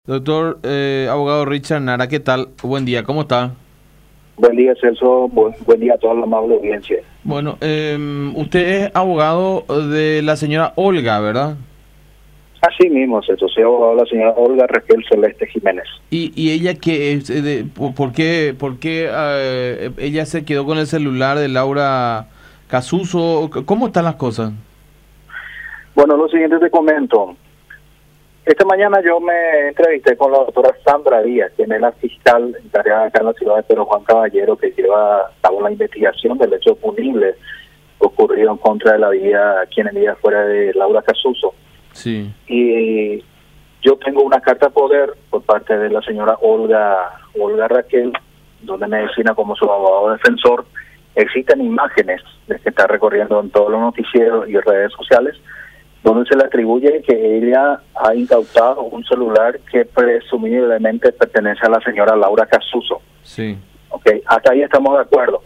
Doctor abogado Richard Nara, ¿qué tal? Buen día, ¿cómo está? Buen día, Celso. Buen día a toda la amable audiencia. Bueno, usted es abogado de la señora Olga, ¿verdad? Así mismo, Celso. Soy abogado de la señora Olga Raquel Celeste Jiménez. ¿Y ella qué es? ¿Por qué ella se quedó con el celular de Laura Casuso? ¿Cómo están las cosas? Bueno, lo siguiente te comento. Esta mañana yo me entrevisté con la doctora Sandra Díaz, quien es la fiscal encargada acá en la ciudad de Pedro Juan Caballero, que lleva a cabo la investigación del hecho punible ocurrido en contra de la vida, quien en vida fuera de Laura Casuso. Sí. Y yo tengo una carta de poder por parte de la señora Olga Raquel, donde me designa como su abogado defensor. Existen imágenes de que está recorriendo en todos los noticieros y redes sociales, donde se le atribuye que ella ha incautado un celular que presumiblemente pertenece a la señora Laura Casuso. Sí. Okay, hasta ahí estamos de acuerdo.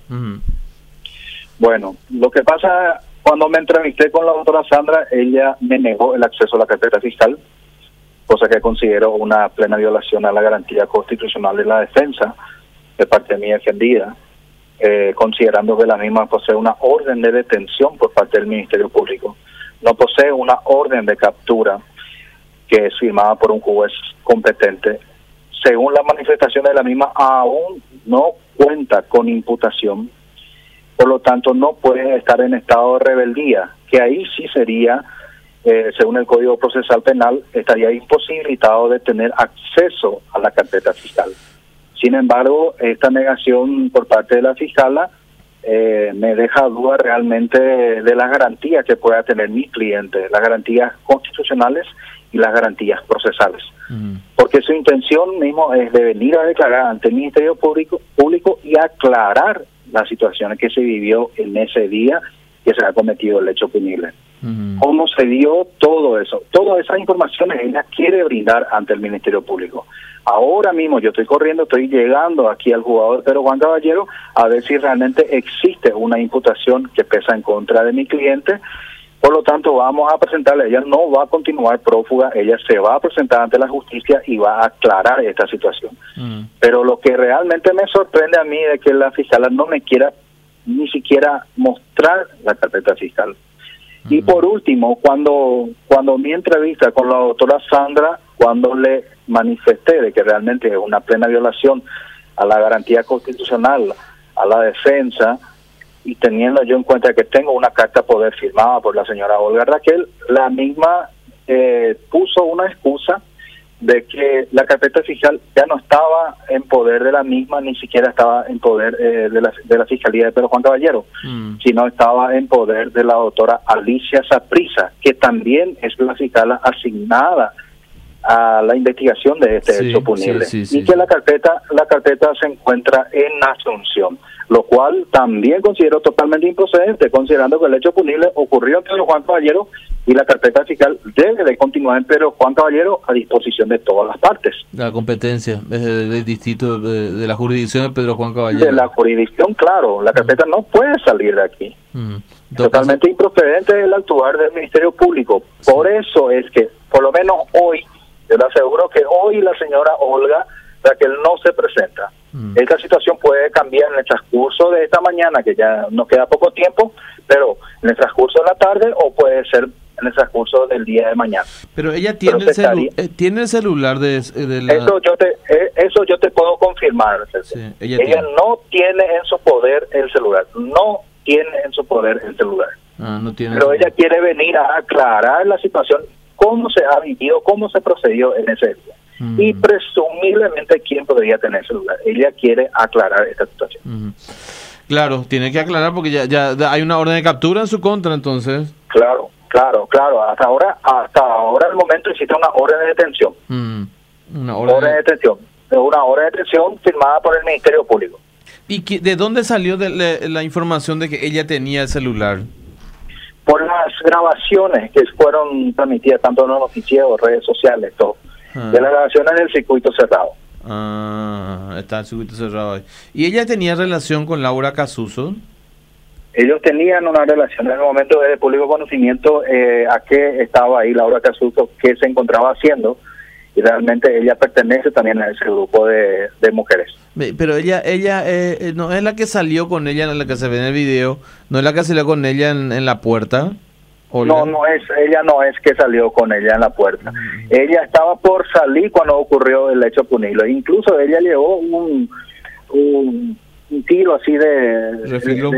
Bueno, lo que pasa, cuando me entrevisté con la doctora Sandra, ella me negó el acceso a la carpeta fiscal, cosa que considero una plena violación a la garantía constitucional de la defensa de parte de mi defendida, considerando que la misma posee una orden de detención por parte del Ministerio Público. No posee una orden de captura que es firmada por un juez competente. Según la manifestación de la misma, aún no cuenta con imputación, por lo tanto no puede estar en estado de rebeldía, que ahí sí sería, según el Código Procesal Penal, estaría imposibilitado de tener acceso a la carpeta fiscal. Sin embargo, esta negación por parte de la fiscala me deja duda realmente de las garantías que pueda tener mi cliente, las garantías constitucionales y las garantías procesales. Porque su intención mismo es de venir a declarar ante el Ministerio Público y aclarar las situaciones que se vivió en ese día que se ha cometido el hecho punible. ¿Cómo se dio todo eso? Todas esas informaciones ella quiere brindar ante el Ministerio Público. Ahora mismo yo estoy llegando aquí al juzgado de Pedro Juan Caballero a ver si realmente existe una imputación que pesa en contra de mi cliente. Por lo tanto, vamos a presentarle, ella no va a continuar prófuga, ella se va a presentar ante la justicia y va a aclarar esta situación. Pero lo que realmente me sorprende a mí es que la fiscal no me quiera ni siquiera mostrar la carpeta fiscal. Y por último, cuando mi entrevista con la doctora Sandra, cuando le manifesté de que realmente es una plena violación a la garantía constitucional, a la defensa, y teniendo yo en cuenta que tengo una carta de poder firmada por la señora Olga Raquel, la misma puso una excusa de que la carpeta fiscal ya no estaba en poder de la misma, ni siquiera estaba en poder de la Fiscalía de Pedro Juan Caballero, sino estaba en poder de la doctora Alicia Saprissa, que también es la fiscal asignada a la investigación de este hecho punible, y que la carpeta se encuentra en Asunción, lo cual también considero totalmente improcedente, considerando que el hecho punible ocurrió en Pedro Juan Caballero y la carpeta fiscal debe de continuar en Pedro Juan Caballero a disposición de todas las partes. La competencia es del distrito de la jurisdicción de Pedro Juan Caballero. De la jurisdicción, claro, la carpeta no puede salir de aquí. Totalmente improcedente el actuar del Ministerio Público. Por eso es que, por lo menos hoy, yo le aseguro que hoy la señora Olga Raquel no se presenta. Esta situación puede cambiar en el transcurso de esta mañana, que ya nos queda poco tiempo, pero en el transcurso de la tarde o puede ser en el transcurso del día de mañana. Pero ella tiene, tiene el celular de la... Eso yo te puedo confirmar. Sí, ella no tiene en su poder el celular. No tiene en su poder el celular. No tiene. Pero ella quiere venir a aclarar la situación, cómo se ha vivido, cómo se procedió en ese día. Y presumiblemente quién podría tener celular. Ella quiere aclarar esta situación. Claro, tiene que aclarar porque ya hay una orden de captura en su contra, entonces. Claro. Hasta ahora al momento existe una orden de detención. Una orden de detención firmada por el Ministerio Público. ¿Y de dónde salió la información de que ella tenía el celular? Por las grabaciones que fueron transmitidas tanto en los noticieros, redes sociales, todo. De las grabaciones del circuito cerrado. Está el circuito cerrado ahí. ¿Y ella tenía relación con Laura Casuso? Ellos tenían una relación en el momento de público conocimiento a qué estaba ahí Laura Casuso, qué se encontraba haciendo, y realmente ella pertenece también a ese grupo de mujeres. Pero ella no es la que salió con ella, en la que se ve en el video, no es la que salió con ella en la puerta. Olga. Ella no es que salió con ella en la puerta. Ella estaba por salir cuando ocurrió el hecho punible. Incluso ella llevó un tiro así de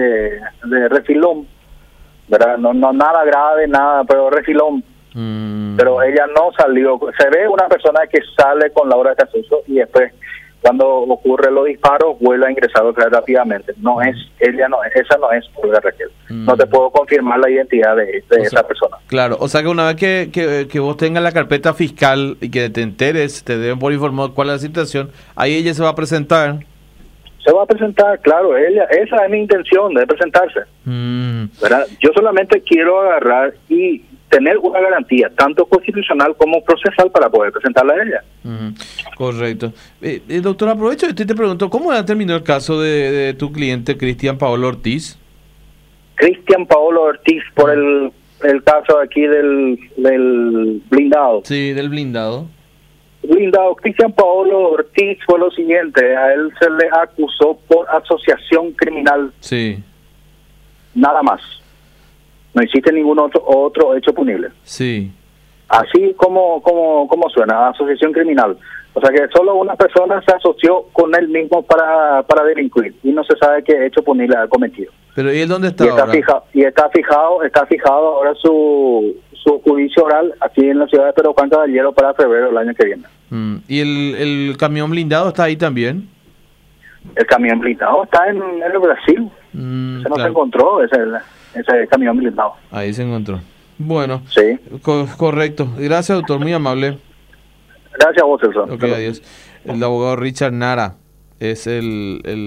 refilón, ¿verdad? No nada grave, nada, pero refilón. Pero ella no salió. Se ve una persona que sale con Laura Casuso y después, cuando ocurren los disparos, vuelve a ingresar rápidamente. Esa no es Olga Raquel. No te puedo confirmar la identidad de esa persona. Claro, o sea que una vez que vos tengas la carpeta fiscal y que te enteres, te deben por informar cuál es la situación, ahí ella se va a presentar. Se va a presentar, claro, esa es mi intención, de presentarse. ¿Verdad? Yo solamente quiero agarrar y tener una garantía, tanto constitucional como procesal, para poder presentarla a ella. Correcto. Doctor, aprovecho y te pregunto, ¿cómo terminó el caso de tu cliente Cristian Paolo Ortiz? Cristian Paolo Ortiz, por el caso aquí del blindado. Sí, del blindado. Cristian Paolo Ortiz fue lo siguiente: a él se le acusó por asociación criminal. Sí. Nada más. No existe ningún otro hecho punible. Sí. Así como suena, asociación criminal. O sea que solo una persona se asoció con él mismo para delinquir y no se sabe qué hecho punible ha cometido. Pero ¿y él dónde está ahora? Está fijado ahora su juicio oral aquí en la ciudad de Pedro Juan Caballero para febrero del año que viene. ¿Y el camión blindado está ahí también? El camión blindado está en el Brasil. Se nos encontró ese camión blindado. Ahí se encontró. Bueno, sí. Correcto. Gracias, doctor, muy amable. Gracias a vos, Celso. Ok, adiós. El abogado Richard Nara es el